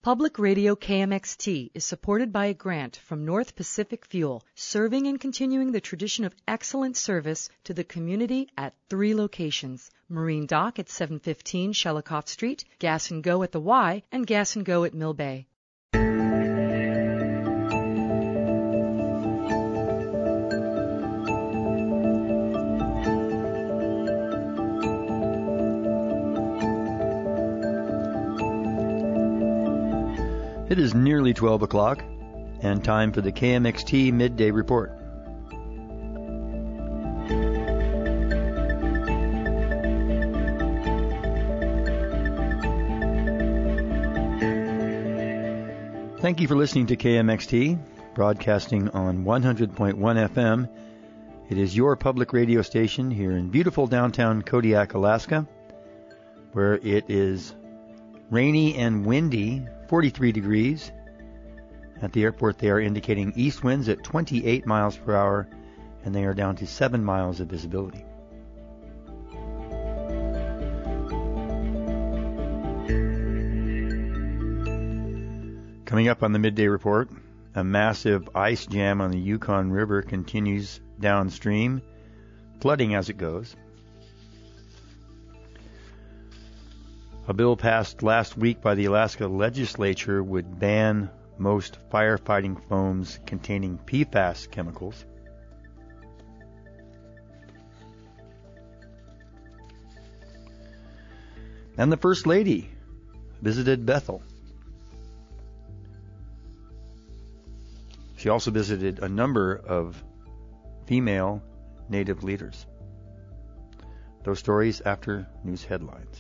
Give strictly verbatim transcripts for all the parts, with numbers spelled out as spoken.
Public Radio K M X T is supported by a grant from North Pacific Fuel, serving and continuing the tradition of excellent service to the community at three locations: Marine Dock at seven fifteen Shelikoff Street, Gas and Go at the Y, and Gas and Go at Mill Bay. It is nearly twelve o'clock, and time for the K M X T Midday Report. Thank you for listening to K M X T, broadcasting on one hundred point one F M. It is your public radio station here in beautiful downtown Kodiak, Alaska, where it is rainy and windy, forty-three degrees. At the airport, they are indicating east winds at twenty-eight miles per hour, and they are down to seven miles of visibility. Coming up on the Midday Report, a massive ice jam on the Yukon River continues downstream, flooding as it goes. A bill passed last week by the Alaska legislature would ban most firefighting foams containing P FAS chemicals. And the First Lady visited Bethel. She also visited a number of female Native leaders. Those stories after news headlines.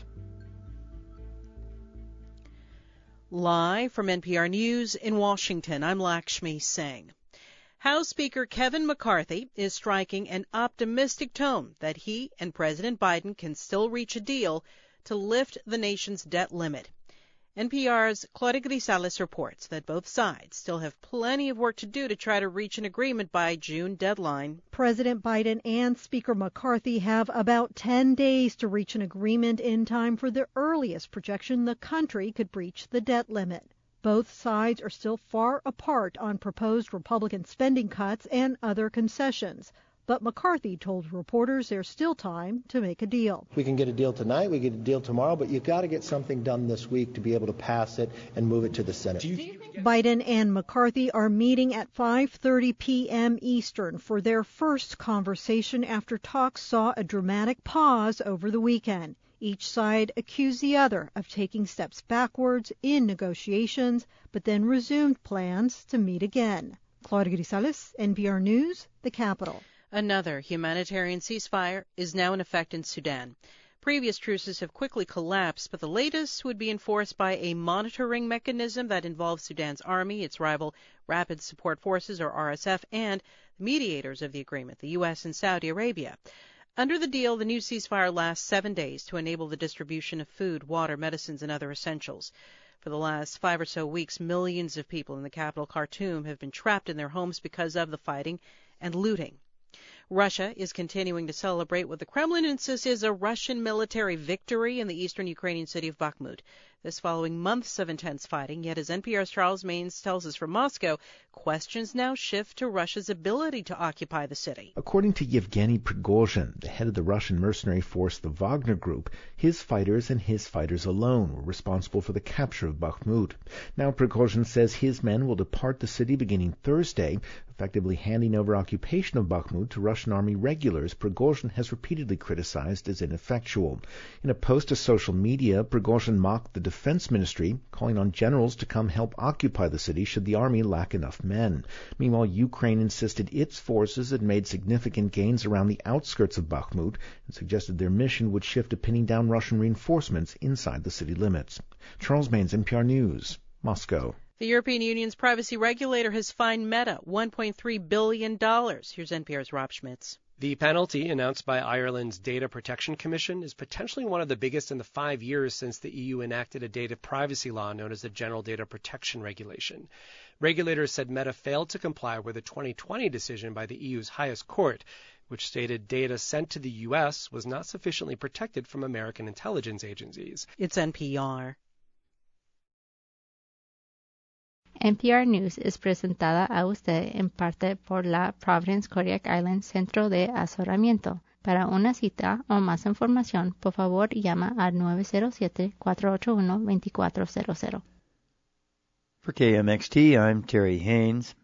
Live from N P R News in Washington, I'm Lakshmi Singh. House Speaker Kevin McCarthy is striking an optimistic tone that he and President Biden can still reach a deal to lift the nation's debt limit. N P R's Claudia Grisales reports that both sides still have plenty of work to do to try to reach an agreement by June deadline. President Biden and Speaker McCarthy have about ten days to reach an agreement in time for the earliest projection the country could breach the debt limit. Both sides are still far apart on proposed Republican spending cuts and other concessions. But McCarthy told reporters there's still time to make a deal. We can get a deal tonight, we get a deal tomorrow, but you've got to get something done this week to be able to pass it and move it to the Senate. Biden and McCarthy are meeting at five thirty p.m. Eastern for their first conversation after talks saw a dramatic pause over the weekend. Each side accused the other of taking steps backwards in negotiations, but then resumed plans to meet again. Claudia Grisales, N P R News, the Capitol. Another humanitarian ceasefire is now in effect in Sudan. Previous truces have quickly collapsed, but the latest would be enforced by a monitoring mechanism that involves Sudan's army, its rival Rapid Support Forces, or R S F, and the mediators of the agreement, the U S and Saudi Arabia. Under the deal, the new ceasefire lasts seven days to enable the distribution of food, water, medicines, and other essentials. For the last five or so weeks, millions of people in the capital, Khartoum, have been trapped in their homes because of the fighting and looting. Russia is continuing to celebrate what the Kremlin insists is a Russian military victory in the eastern Ukrainian city of Bakhmut. This following months of intense fighting, yet as N P R's Charles Maines tells us from Moscow, questions now shift to Russia's ability to occupy the city. According to Yevgeny Prigozhin, the head of the Russian mercenary force, the Wagner Group, his fighters and his fighters alone were responsible for the capture of Bakhmut. Now Prigozhin says his men will depart the city beginning Thursday, effectively handing over occupation of Bakhmut to Russian army regulars Prigozhin has repeatedly criticized as ineffectual. In a post to social media, Prigozhin mocked the defense ministry, calling on generals to come help occupy the city should the army lack enough men. Meanwhile, Ukraine insisted its forces had made significant gains around the outskirts of Bakhmut and suggested their mission would shift to pinning down Russian reinforcements inside the city limits. Charles Maines, N P R News, Moscow. The European Union's privacy regulator has fined Meta one point three billion dollars. Here's N P R's Rob Schmitz. The penalty announced by Ireland's Data Protection Commission is potentially one of the biggest in the five years since the E U enacted a data privacy law known as the General Data Protection Regulation. Regulators said Meta failed to comply with a twenty twenty decision by the E U's highest court, which stated data sent to the U S was not sufficiently protected from American intelligence agencies. It's N P R. N P R News es presentada a usted en parte por la Providence Kodiak Island Centro de Asesoramiento. Para una cita o más información, por favor llama al nueve cero siete, cuatro ocho uno, dos cuatro cero cero. For K M X T, I'm Terry Haynes.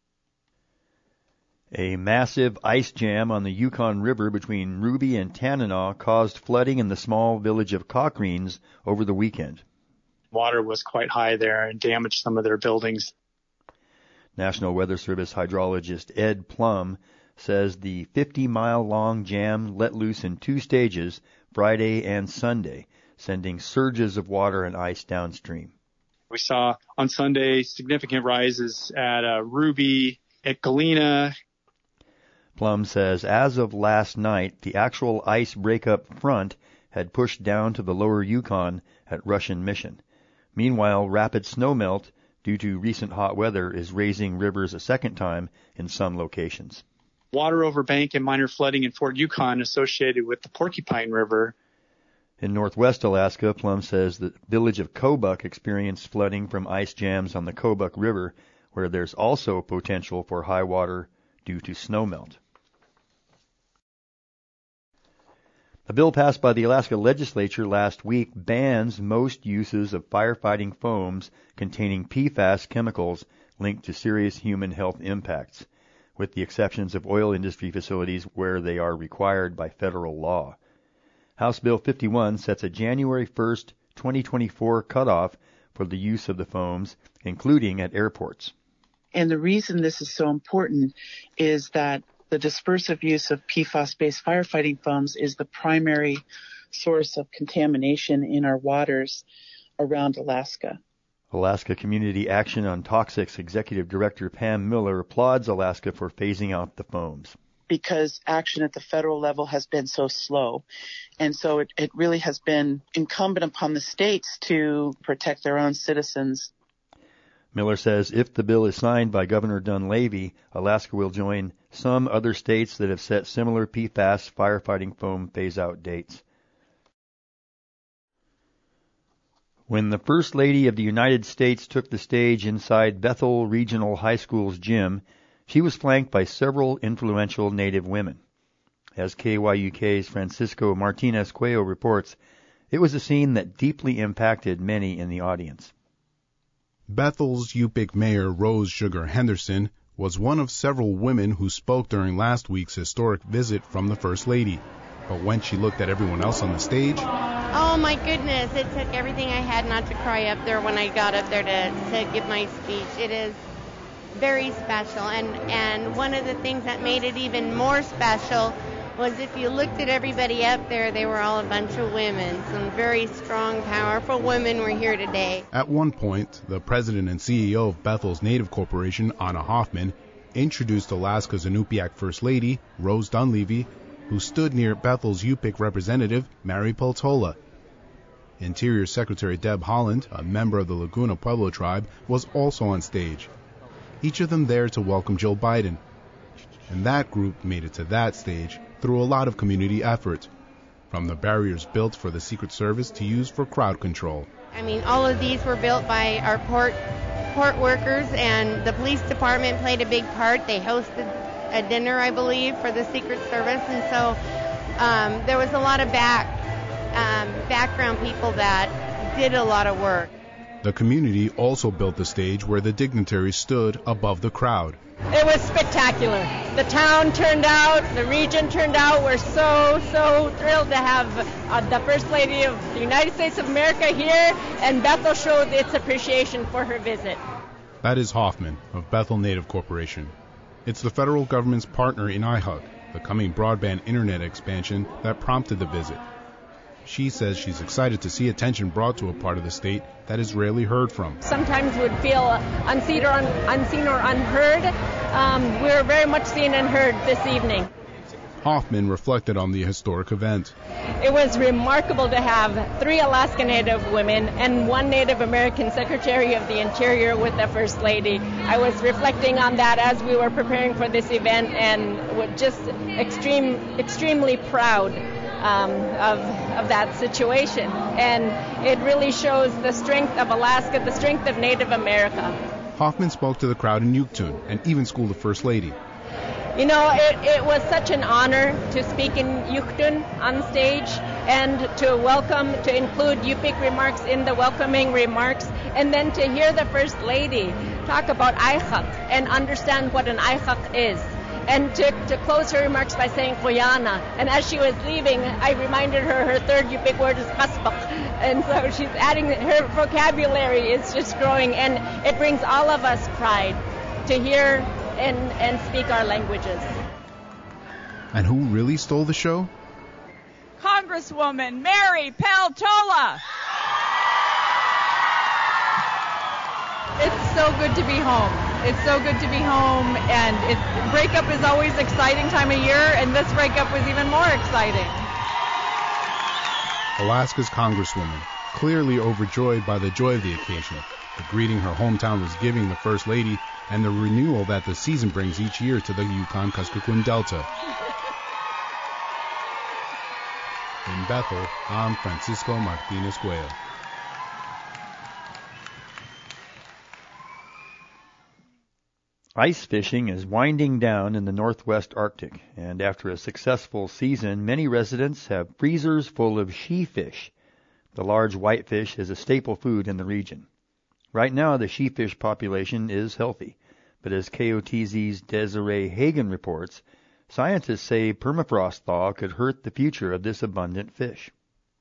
A massive ice jam on the Yukon River between Ruby and Tanana caused flooding in the small village of Cochrines over the weekend. Water was quite high there and damaged some of their buildings. National Weather Service hydrologist Ed Plum says the fifty-mile-long jam let loose in two stages, Friday and Sunday, sending surges of water and ice downstream. We saw on Sunday significant rises at uh, Ruby, at Galena. Plum says as of last night, the actual ice breakup front had pushed down to the lower Yukon at Russian Mission. Meanwhile, rapid snowmelt due to recent hot weather is raising rivers a second time in some locations. Water over bank and minor flooding in Fort Yukon associated with the Porcupine River. In northwest Alaska, Plum says the village of Kobuk experienced flooding from ice jams on the Kobuk River, where there's also potential for high water due to snowmelt. A bill passed by the Alaska legislature last week bans most uses of firefighting foams containing P FAS chemicals linked to serious human health impacts, with the exceptions of oil industry facilities where they are required by federal law. House Bill fifty-one sets a January first, twenty twenty-four cutoff for the use of the foams, including at airports. And the reason this is so important is that the dispersive use of P FAS-based firefighting foams is the primary source of contamination in our waters around Alaska. Alaska Community Action on Toxics Executive Director Pam Miller applauds Alaska for phasing out the foams. Because action at the federal level has been so slow. And so it, it really has been incumbent upon the states to protect their own citizens. Miller says if the bill is signed by Governor Dunleavy, Alaska will join some other states that have set similar P FAS firefighting foam phase-out dates. When the First Lady of the United States took the stage inside Bethel Regional High School's gym, she was flanked by several influential Native women. As K Y U K's Francisco Martinez Cuello reports, it was a scene that deeply impacted many in the audience. Bethel's Yupik Mayor Rose Sugar Henderson was one of several women who spoke during last week's historic visit from the First Lady. But when she looked at everyone else on the stage... Oh my goodness, it took everything I had not to cry up there when I got up there to, to give my speech. It is very special, and, and one of the things that made it even more special was if you looked at everybody up there, they were all a bunch of women. Some very strong, powerful women were here today. At one point, the president and C E O of Bethel's Native Corporation, Anna Hoffman, introduced Alaska's Inupiaq First Lady, Rose Dunleavy, who stood near Bethel's Yupik representative, Mary Peltola. Interior Secretary Deb Holland, a member of the Laguna Pueblo tribe, was also on stage. Each of them there to welcome Joe Biden. And that group made it to that stage through a lot of community effort, from the barriers built for the Secret Service to use for crowd control. I mean, all of these were built by our port port workers, and the police department played a big part. They hosted a dinner, I believe, for the Secret Service, and so um, there was a lot of back um, background people that did a lot of work. The community also built the stage where the dignitaries stood above the crowd. It was spectacular. The town turned out, the region turned out. We're so, so thrilled to have uh, the First Lady of the United States of America here, and Bethel showed its appreciation for her visit. That is Hoffman of Bethel Native Corporation. It's the federal government's partner in iHug, the coming broadband internet expansion that prompted the visit. She says she's excited to see attention brought to a part of the state that is rarely heard from. Sometimes would feel unseen or, un- unseen or unheard. Um, we're very much seen and heard this evening. Hoffman reflected on the historic event. It was remarkable to have three Alaska Native women and one Native American Secretary of the Interior with the First Lady. I was reflecting on that as we were preparing for this event, and was just extreme, extremely proud um, of, of that situation. And it really shows the strength of Alaska, the strength of Native America. Hoffman spoke to the crowd in Yuktun and even schooled the First Lady. You know, it, it was such an honor to speak in Yuktun on stage and to welcome, to include Yupik remarks in the welcoming remarks, and then to hear the First Lady talk about Aychak and understand what an Aychak is. And to, to close her remarks by saying Koyana. And as she was leaving, I reminded her her third Yupik word is Kaspak. And so she's adding, her vocabulary is just growing, and it brings all of us pride to hear and, and speak our languages. And who really stole the show? Congresswoman Mary Peltola. It's so good to be home. It's so good to be home, and it, breakup is always exciting time of year, and this breakup was even more exciting. Alaska's Congresswoman, clearly overjoyed by the joy of the occasion, the greeting her hometown was giving the First Lady, and the renewal that the season brings each year to the Yukon-Kuskokwim Delta. In Bethel, I'm Francisco Martinez-Guello. Ice fishing is winding down in the northwest Arctic, and after a successful season, many residents have freezers full of sheefish. The large whitefish is a staple food in the region. Right now, the sheefish population is healthy, but as K O T Z's Desiree Hagen reports, scientists say permafrost thaw could hurt the future of this abundant fish.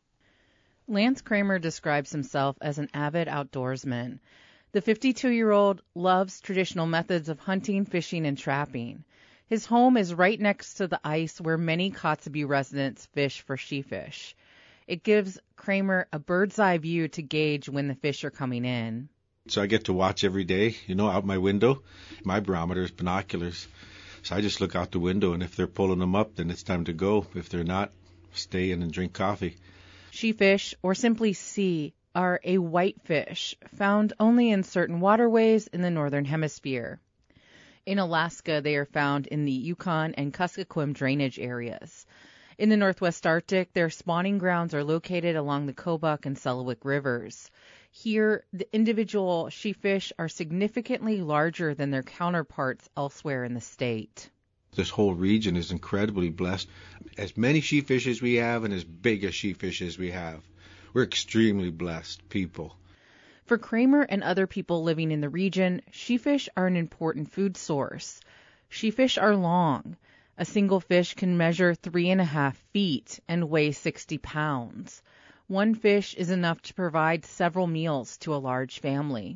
Lance Kramer describes himself as an avid outdoorsman. The fifty-two-year-old loves traditional methods of hunting, fishing, and trapping. His home is right next to the ice where many Kotzebue residents fish for sheefish. It gives Kramer a bird's-eye view to gauge when the fish are coming in. So I get to watch every day, you know, out my window. My barometer is binoculars. So I just look out the window, and if they're pulling them up, then it's time to go. If they're not, stay in and drink coffee. Sheefish, or simply sea, are a white fish found only in certain waterways in the northern hemisphere. In Alaska, they are found in the Yukon and Kuskokwim drainage areas. In the northwest Arctic, their spawning grounds are located along the Kobuk and Selawik rivers. Here, the individual sheefish are significantly larger than their counterparts elsewhere in the state. This whole region is incredibly blessed. As many sheefish as we have and as big a sheefish as we have. We're extremely blessed people. For Kramer and other people living in the region, sheefish are an important food source. Sheefish are long. A single fish can measure three and a half feet and weigh sixty pounds. One fish is enough to provide several meals to a large family.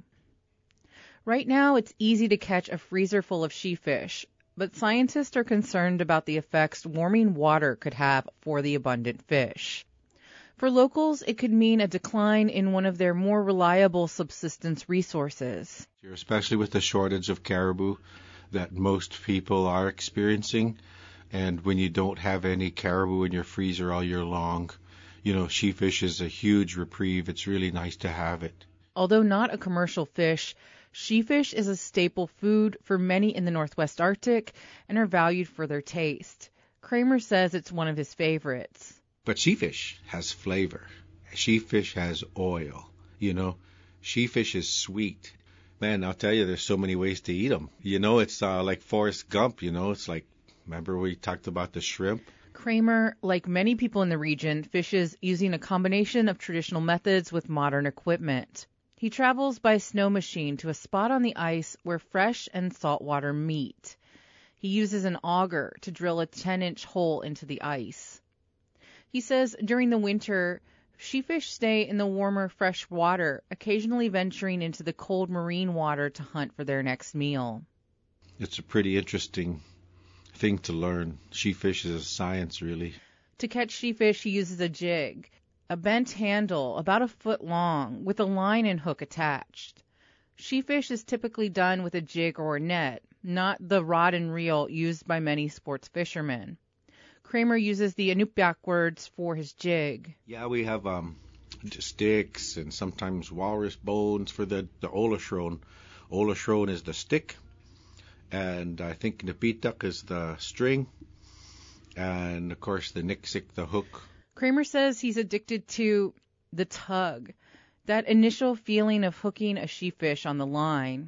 Right now, it's easy to catch a freezer full of sheefish, but scientists are concerned about the effects warming water could have for the abundant fish. For locals, it could mean a decline in one of their more reliable subsistence resources. Especially with the shortage of caribou that most people are experiencing. And when you don't have any caribou in your freezer all year long, you know, sheefish is a huge reprieve. It's really nice to have it. Although not a commercial fish, sheefish is a staple food for many in the northwest Arctic and are valued for their taste. Kramer says it's one of his favorites. But sheefish has flavor. Sheefish has oil. You know, sheefish is sweet. Man, I'll tell you, there's so many ways to eat them. You know, it's uh, like Forrest Gump, you know, it's like, remember we talked about the shrimp? Kramer, like many people in the region, fishes using a combination of traditional methods with modern equipment. He travels by snow machine to a spot on the ice where fresh and saltwater meet. He uses an auger to drill a ten-inch hole into the ice. He says during the winter, sheefish stay in the warmer, fresh water, occasionally venturing into the cold marine water to hunt for their next meal. It's a pretty interesting thing to learn. Sheefish is a science, really. To catch sheefish, he uses a jig, a bent handle about a foot long with a line and hook attached. Sheefish is typically done with a jig or a net, not the rod and reel used by many sports fishermen. Kramer uses the Inupiaq words for his jig. Yeah, we have um, sticks and sometimes walrus bones for the, the olashron. Olashron is the stick, and I think Nipitak is the string, and of course the Niksik, the hook. Kramer says he's addicted to the tug, that initial feeling of hooking a sheefish on the line.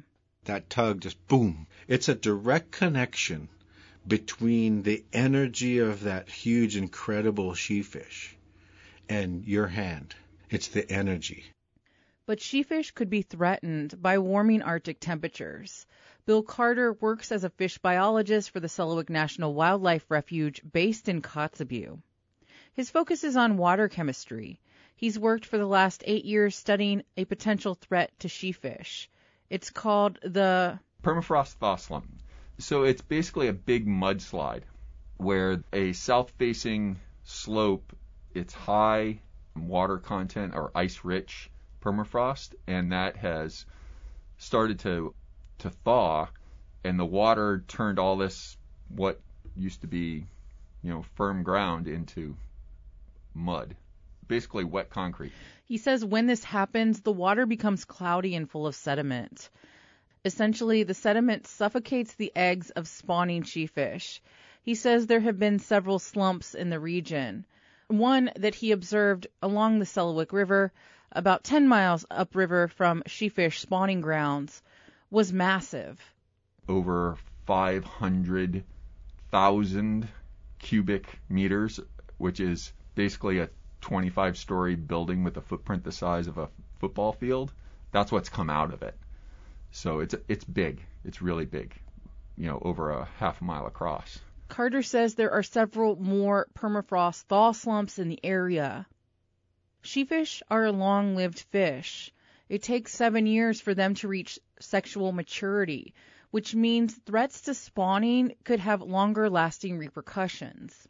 that tug just boom. It's a direct connection between the energy of that huge, incredible sheefish and your hand. It's the energy. But sheefish could be threatened by warming Arctic temperatures. Bill Carter works as a fish biologist for the Selawik National Wildlife Refuge based in Kotzebue. His focus is on water chemistry. He's worked for the last eight years studying a potential threat to sheefish. It's called the permafrost thaw slump. So it's basically a big mudslide where a south-facing slope, it's high water content or ice-rich permafrost, and that has started to to thaw, and the water turned all this what used to be, you know, firm ground into mud, basically wet concrete. He says when this happens, the water becomes cloudy and full of sediment. Essentially, the sediment suffocates the eggs of spawning sheefish. He says there have been several slumps in the region. One that he observed along the Selawik River, about ten miles upriver from sheefish spawning grounds, was massive. Over five hundred thousand cubic meters, which is basically a twenty-five story building with a footprint the size of a football field. That's what's come out of it. So it's it's big. It's really big, you know, over a half a mile across. Carter says there are several more permafrost thaw slumps in the area. Sheefish are a long-lived fish. It takes seven years for them to reach sexual maturity, which means threats to spawning could have longer-lasting repercussions.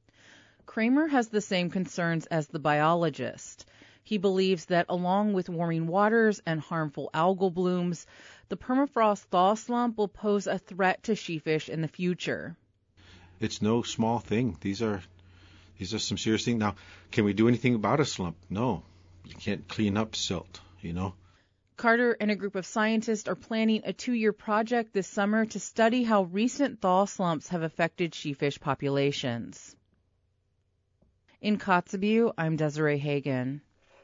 Kramer has the same concerns as the biologist. He believes that along with warming waters and harmful algal blooms, the permafrost thaw slump will pose a threat to sheefish in the future. It's no small thing. These are these are some serious things. Now, can we do anything about a slump? No. You can't clean up silt, you know. Carter and a group of scientists are planning a two-year project this summer to study how recent thaw slumps have affected sheefish populations. In Kotzebue, I'm Desiree Hagen.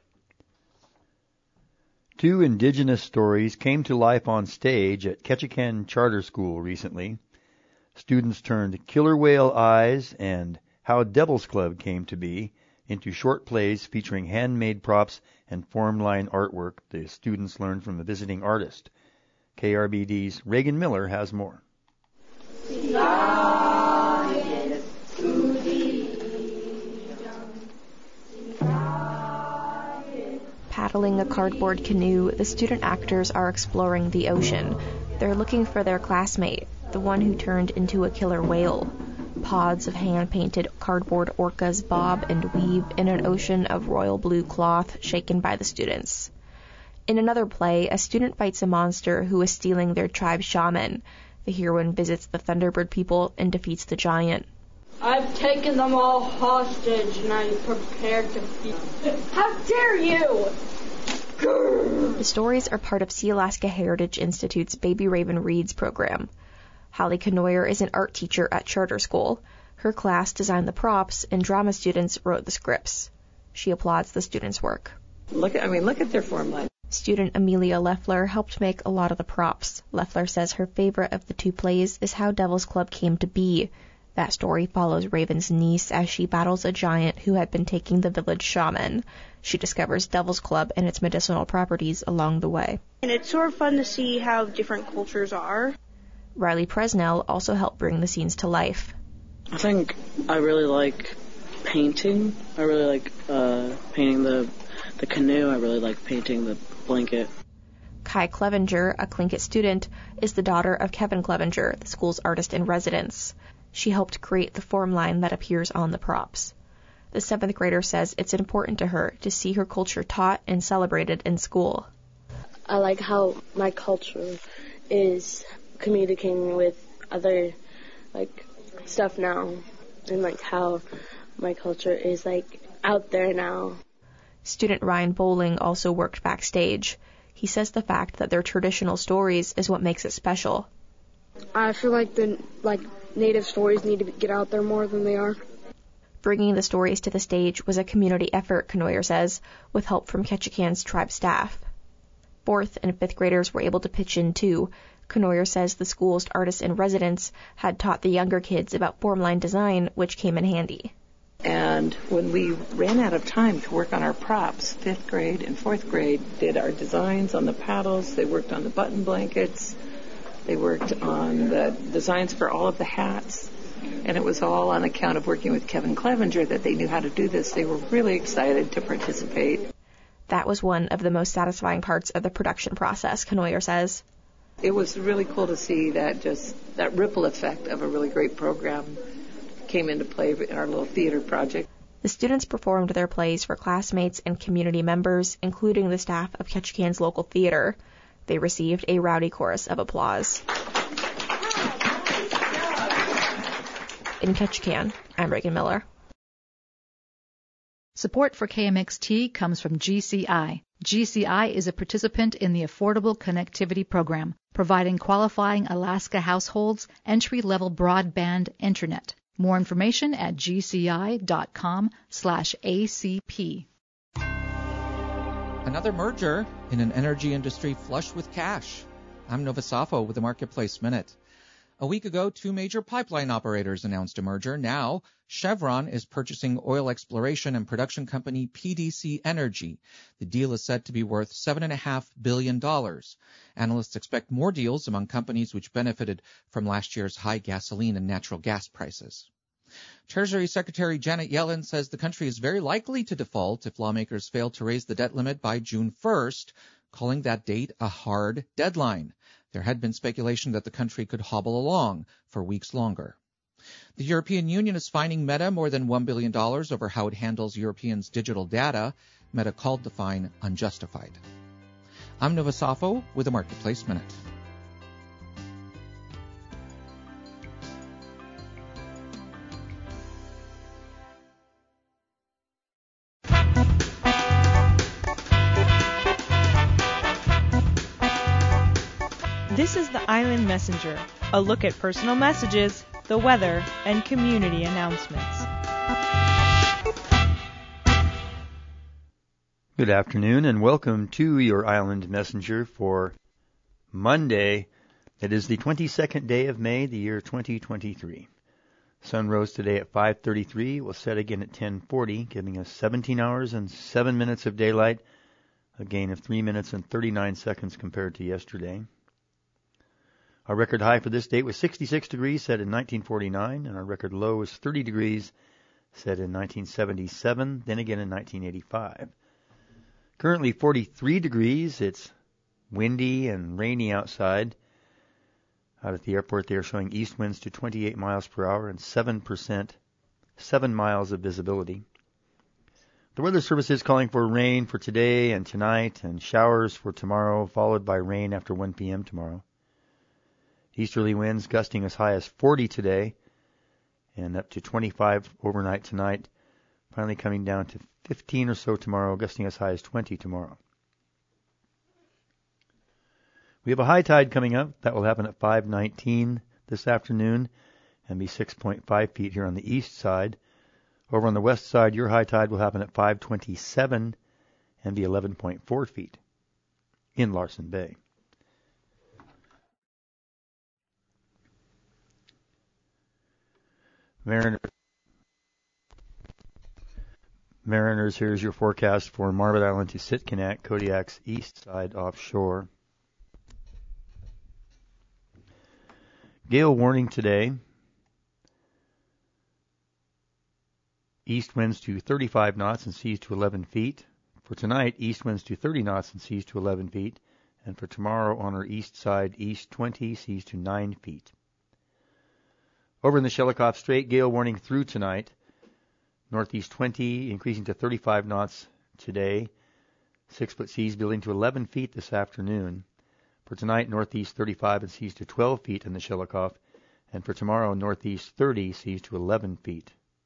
Two indigenous stories came to life on stage at Ketchikan Charter School recently. Students turned Killer Whale Eyes and How Devil's Club Came to Be into short plays featuring handmade props and form-line artwork the students learned from the visiting artist. K R B D's Reagan Miller has more. Paddling a cardboard canoe, the student actors are exploring the ocean. They're looking for their classmate, the one who turned into a killer whale. Pods of hand-painted cardboard orcas bob and weave in an ocean of royal blue cloth shaken by the students. In another play, a student fights a monster who is stealing their tribe's shaman. The heroine visits the Thunderbird people and defeats the giant. I've taken them all hostage and I'm prepared to feed. How dare you! Grrr. The stories are part of Sealaska Heritage Institute's Baby Raven Reads program. Holly Knoyer is an art teacher at charter school. Her class designed the props and drama students wrote the scripts. She applauds the students' work. Look at, I mean, look at their form line. Student Amelia Leffler helped make a lot of the props. Leffler says her favorite of the two plays is How Devil's Club Came to Be. That story follows Raven's niece as she battles a giant who had been taking the village shaman. She discovers Devil's Club and its medicinal properties along the way. And it's sort of fun to see how different cultures are. Riley Presnell also helped bring the scenes to life. I think I really like painting. I really like uh, painting the the canoe. I really like painting the blanket. Kai Clevenger, a Tlingit student, is the daughter of Kevin Clevenger, the school's artist in residence. She helped create the form line that appears on the props. The seventh grader says it's important to her to see her culture taught and celebrated in school. I like how my culture is communicating with other like stuff now, and like how my culture is like out there now. Student Ryan Bowling also worked backstage. He says the fact that they're traditional stories is what makes it special. I feel like the like native stories need to get out there more than they are. Bringing the stories to the stage was a community effort, Knoyer says, with help from Ketchikan's tribe staff. Fourth and fifth graders were able to pitch in too. Conoyer says the school's artists-in-residence had taught the younger kids about formline design, which came in handy. And when we ran out of time to work on our props, fifth grade and fourth grade did our designs on the paddles. They worked on the button blankets. They worked on the designs for all of the hats. And it was all on account of working with Kevin Clevenger that they knew how to do this. They were really excited to participate. That was one of the most satisfying parts of the production process, Conoyer says. It was really cool to see that just that ripple effect of a really great program came into play in our little theater project. The students performed their plays for classmates and community members, including the staff of Ketchikan's local theater. They received a rowdy chorus of applause. In Ketchikan, I'm Reagan Miller. Support for K M X T comes from G C I. G C I is a participant in the Affordable Connectivity Program, providing qualifying Alaska households entry-level broadband internet. More information at gci.com slash ACP. Another merger in an energy industry flush with cash. I'm Nova Safo with the Marketplace Minute. A week ago, two major pipeline operators announced a merger. Now, Chevron is purchasing oil exploration and production company P D C Energy. The deal is said to be worth seven point five billion dollars. Analysts expect more deals among companies which benefited from last year's high gasoline and natural gas prices. Treasury Secretary Janet Yellen says the country is very likely to default if lawmakers fail to raise the debt limit by June first, calling that date a hard deadline. There had been speculation that the country could hobble along for weeks longer. The European Union is fining Meta more than one billion dollars over how it handles Europeans' digital data. Meta called the fine unjustified. I'm Nova Safo with the Marketplace Minute. This is the Island Messenger, a look at personal messages, the weather, and community announcements. Good afternoon and welcome to your Island Messenger for Monday. It is the twenty-second day of May, the year twenty twenty-three. Sun rose today at five thirty-three, will set again at ten forty, giving us seventeen hours and seven minutes of daylight, a gain of three minutes and thirty-nine seconds compared to yesterday. Our record high for this date was sixty-six degrees, set in nineteen forty-nine, and our record low was thirty degrees, set in nineteen seventy-seven, then again in nineteen eighty-five. Currently forty-three degrees. It's windy and rainy outside. Out at the airport, they are showing east winds to twenty-eight miles per hour and seven percent, seven miles of visibility. The Weather Service is calling for rain for today and tonight and showers for tomorrow, followed by rain after one p.m. tomorrow. Easterly winds gusting as high as forty today and up to twenty-five overnight tonight, finally coming down to fifteen or so tomorrow, gusting as high as twenty tomorrow. We have a high tide coming up. That will happen at five nineteen this afternoon and be six point five feet here on the east side. Over on the west side, your high tide will happen at five twenty-seven and be eleven point four feet in Larsen Bay. Mariners, Mariners, here's your forecast for Marvin Island to Sitkinak, Kodiak's east side offshore. Gale warning today. East winds to thirty-five knots and seas to eleven feet. For tonight, east winds to thirty knots and seas to eleven feet. And for tomorrow on our east side, east twenty, seas to nine feet. Over in the Shelikof Strait, gale warning through tonight. Northeast twenty, increasing to thirty-five knots today. Six-foot seas building to eleven feet this afternoon. For tonight, northeast thirty-five and seas to twelve feet in the Shelikof. And for tomorrow, northeast thirty, seas to eleven feet.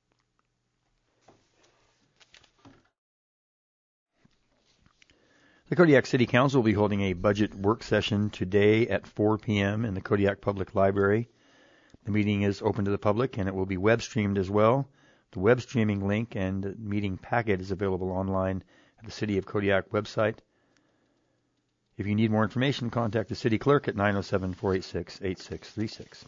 The Kodiak City Council will be holding a budget work session today at four p.m. in the Kodiak Public Library. The meeting is open to the public, and it will be web streamed as well. The web streaming link and meeting packet is available online at the City of Kodiak website. If you need more information, contact the city clerk at nine oh seven, four eight six, eight six three six.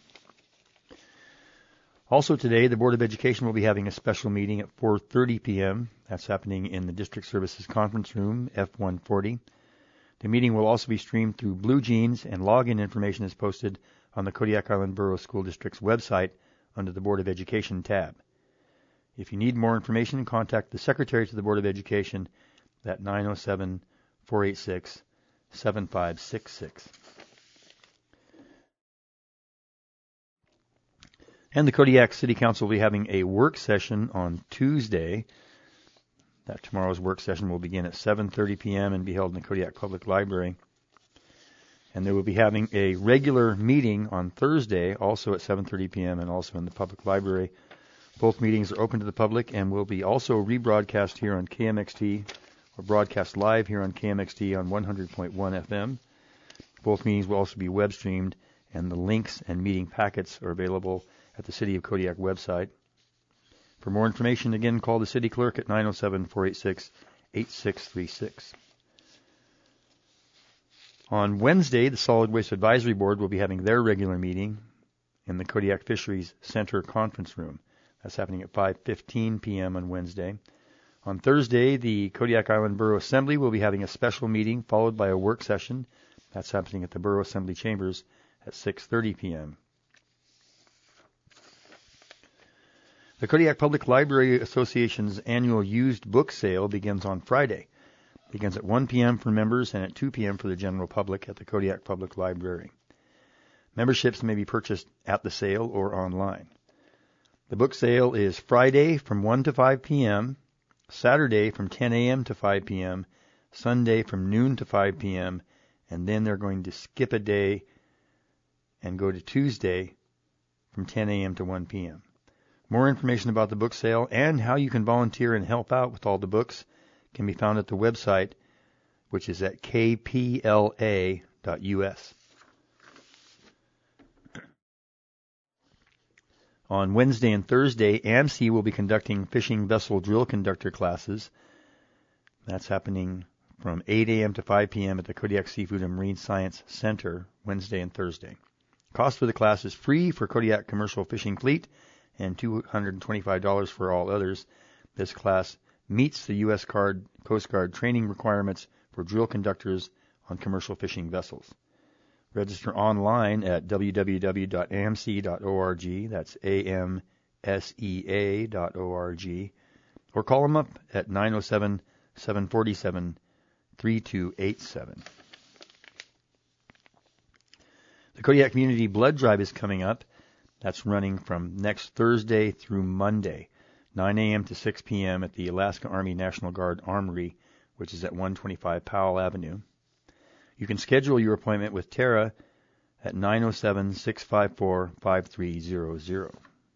Also today, the Board of Education will be having a special meeting at four thirty p.m. That's happening in the District Services Conference Room, F one forty. The meeting will also be streamed through Blue Jeans, and login information is posted on the Kodiak Island Borough School District's website under the Board of Education tab. If you need more information, contact the Secretary to the Board of Education at nine oh seven, four eight six, seven five six six. And the Kodiak City Council will be having a work session on Tuesday. That tomorrow's work session will begin at seven thirty p.m. and be held in the Kodiak Public Library. And they will be having a regular meeting on Thursday, also at seven thirty p.m. and also in the public library. Both meetings are open to the public and will be also rebroadcast here on K M X T, or broadcast live here on K M X T on one hundred point one F M. Both meetings will also be web streamed, and the links and meeting packets are available at the City of Kodiak website. For more information, again, call the city clerk at nine oh seven, four eight six, eight six three six. On Wednesday, the Solid Waste Advisory Board will be having their regular meeting in the Kodiak Fisheries Center Conference Room. That's happening at five fifteen p.m. on Wednesday. On Thursday, the Kodiak Island Borough Assembly will be having a special meeting followed by a work session. That's happening at the Borough Assembly Chambers at six thirty p.m. The Kodiak Public Library Association's annual used book sale begins on Friday. It begins at one p.m. for members and at two p.m. for the general public at the Kodiak Public Library. Memberships may be purchased at the sale or online. The book sale is Friday from one to five p.m., Saturday from ten a.m. to five p.m., Sunday from noon to five p.m., and then they're going to skip a day and go to Tuesday from ten a.m. to one p.m. More information about the book sale and how you can volunteer and help out with all the books can be found at the website, which is at k p l a dot u s. On Wednesday and Thursday, A M C will be conducting fishing vessel drill conductor classes. That's happening from eight a.m. to five p.m. at the Kodiak Seafood and Marine Science Center, Wednesday and Thursday. Cost for the class is free for Kodiak Commercial Fishing Fleet and two hundred twenty-five dollars for all others. This class meets the U S Coast Guard training requirements for drill conductors on commercial fishing vessels. Register online at w w w dot a m c dot org. That's A M S E A dot O R G. Or call them up at nine oh seven, seven four seven, three two eight seven. The Kodiak Community Blood Drive is coming up. That's running from next Thursday through Monday, nine a.m. to six p.m. at the Alaska Army National Guard Armory, which is at one twenty-five Powell Avenue. You can schedule your appointment with Tara at nine oh seven, six five four, five three zero zero.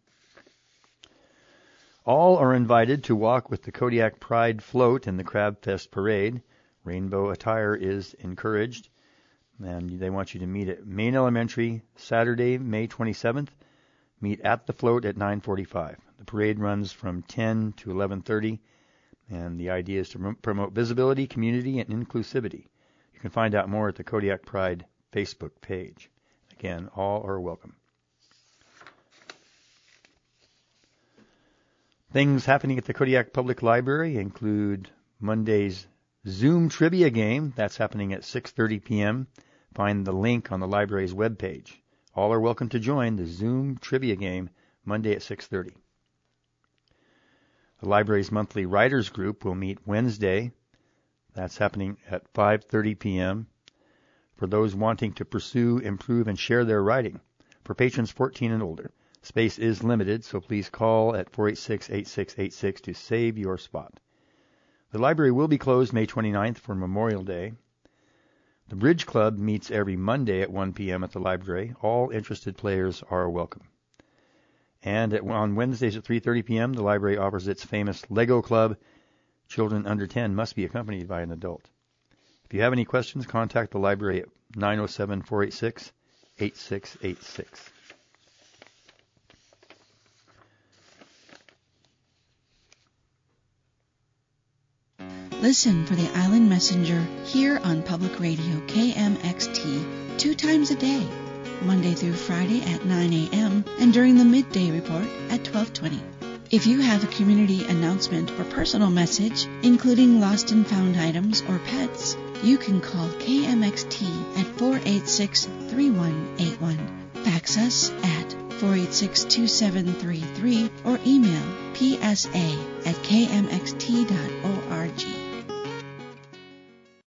All are invited to walk with the Kodiak Pride Float and the Crab Fest Parade. Rainbow attire is encouraged, and they want you to meet at Main Elementary Saturday, May twenty-seventh. Meet at the float at nine forty-five. The parade runs from ten to eleven thirty, and the idea is to promote visibility, community, and inclusivity. You can find out more at the Kodiak Pride Facebook page. Again, all are welcome. Things happening at the Kodiak Public Library include Monday's Zoom trivia game. That's happening at six thirty p.m. Find the link on the library's webpage. All are welcome to join the Zoom trivia game Monday at six thirty. The library's monthly writers group will meet Wednesday. That's happening at five thirty p.m. for those wanting to pursue, improve, and share their writing. For patrons fourteen and older, space is limited, so please call at four eight six, eight six eight six to save your spot. The library will be closed May twenty-ninth for Memorial Day. The Bridge Club meets every Monday at one p.m. at the library. All interested players are welcome. And at, on Wednesdays at three thirty p.m., the library offers its famous Lego Club. Children under ten must be accompanied by an adult. If you have any questions, contact the library at nine oh seven, four eight six, eight six eight six. Listen for the Island Messenger here on Public Radio K M X T two times a day, Monday through Friday at nine a.m. and during the midday report at twelve twenty. If you have a community announcement or personal message, including lost and found items or pets, you can call K M X T at four eight six, three one eight one. Fax us at four eight six, two seven three three or email p s a at k m x t dot